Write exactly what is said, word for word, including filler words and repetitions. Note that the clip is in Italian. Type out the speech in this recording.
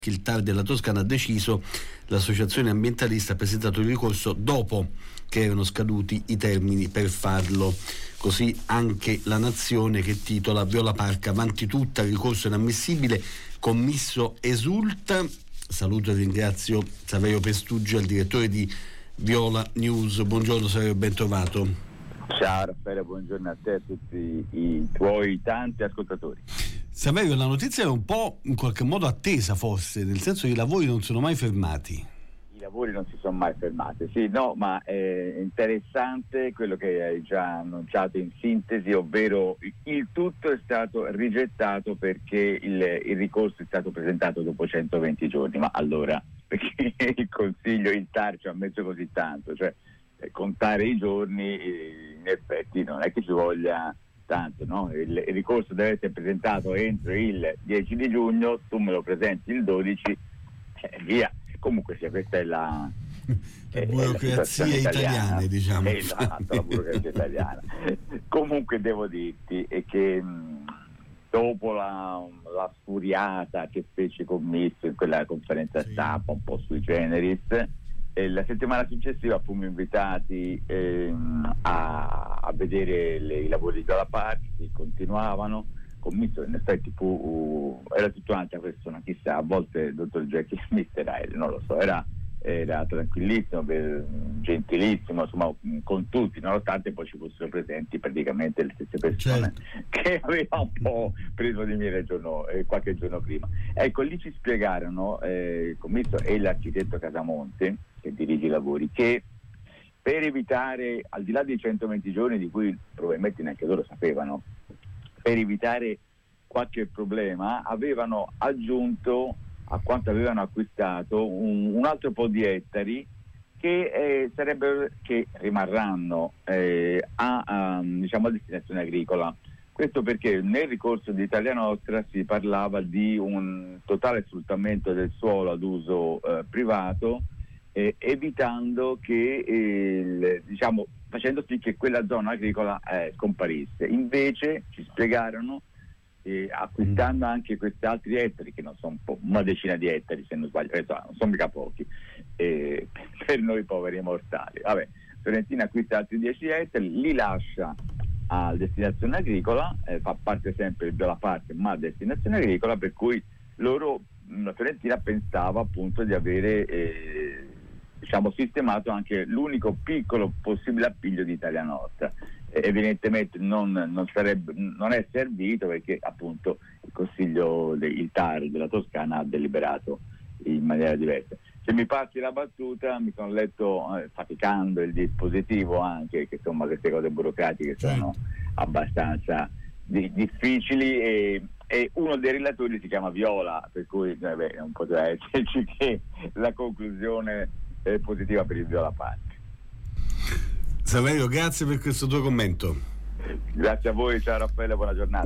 Il T A R della Toscana ha deciso, l'associazione ambientalista ha presentato il ricorso dopo che erano scaduti i termini per farlo. Così anche La Nazione, che titola Viola Park avanti tutta, ricorso inammissibile, commisso esulta. Saluto e ringrazio Saverio Pestuggia, il direttore di Viola News. Buongiorno Saverio, ben trovato. Ciao Raffaele, buongiorno a te e a tutti i tuoi tanti ascoltatori. Saverio, la notizia è un po' in qualche modo attesa, forse, nel senso che i lavori non sono mai fermati. I lavori non si sono mai fermati, sì, no, ma è interessante quello che hai già annunciato in sintesi, ovvero il tutto è stato rigettato perché il, il ricorso è stato presentato dopo centoventi giorni. Ma allora, perché il Consiglio, il T A R ci ha messo così tanto? Cioè, contare i giorni, in effetti non è che ci voglia tanto, no? Il, il ricorso deve essere presentato entro il dieci di giugno, tu me lo presenti il dodici, eh, via. Comunque sia, questa è la, la burocrazia è la italiana, italiana, diciamo. Esatto, la burocrazia italiana. Comunque devo dirti è che mh, dopo la, la sfuriata che fece commesso in quella conferenza sì. stampa un po' sui generis, e la settimana successiva fummo invitati ehm, a, a vedere le, i lavori di Viola Park, che continuavano. Commisso in effetti fu uh, era tutta un'altra persona, chissà, a volte il dottor Jackie Smith era, non lo so, era, era tranquillissimo, per, gentilissimo, insomma, con tutti, nonostante poi ci fossero presenti praticamente le stesse persone, certo, che aveva un po' preso di mira il giorno, eh, qualche giorno prima. Ecco, lì ci spiegarono, eh, il commisso e l'architetto Casamonte, che dirige i lavori, che per evitare, al di là dei centoventi giorni di cui probabilmente neanche loro sapevano, per evitare qualche problema, avevano aggiunto a quanto avevano acquistato un, un altro po' di ettari che eh, sarebbero, che rimarranno eh, a, a, diciamo, a destinazione agricola. Questo perché nel ricorso di Italia Nostra si parlava di un totale sfruttamento del suolo ad uso eh, privato, eh, evitando che eh, il, diciamo facendo sì che quella zona agricola eh, scomparisse. Invece ci spiegarono, eh, acquistando anche questi altri ettari, che non sono un po', una decina di ettari se non sbaglio, eh, non sono mica pochi, eh, per noi poveri mortali. Vabbè, Fiorentina acquista altri dieci ettari, li lascia a destinazione agricola, eh, fa parte sempre della parte ma a destinazione agricola, per cui loro, la Fiorentina pensava appunto di avere eh, diciamo sistemato anche l'unico piccolo possibile appiglio di Italia Nostra. Eh, evidentemente non, non, sarebbe, non è servito perché appunto il Consiglio, de, il T A R della Toscana ha deliberato in maniera diversa. Se mi passi la battuta, mi sono letto eh, faticando il dispositivo anche, che insomma queste cose burocratiche sono abbastanza di, difficili, e, e uno dei relatori si chiama Viola, per cui vabbè, non poteva esserci che la conclusione è positiva per il Viola Park. Saverio, grazie per questo tuo commento. Grazie a voi, ciao Raffaele, buona giornata.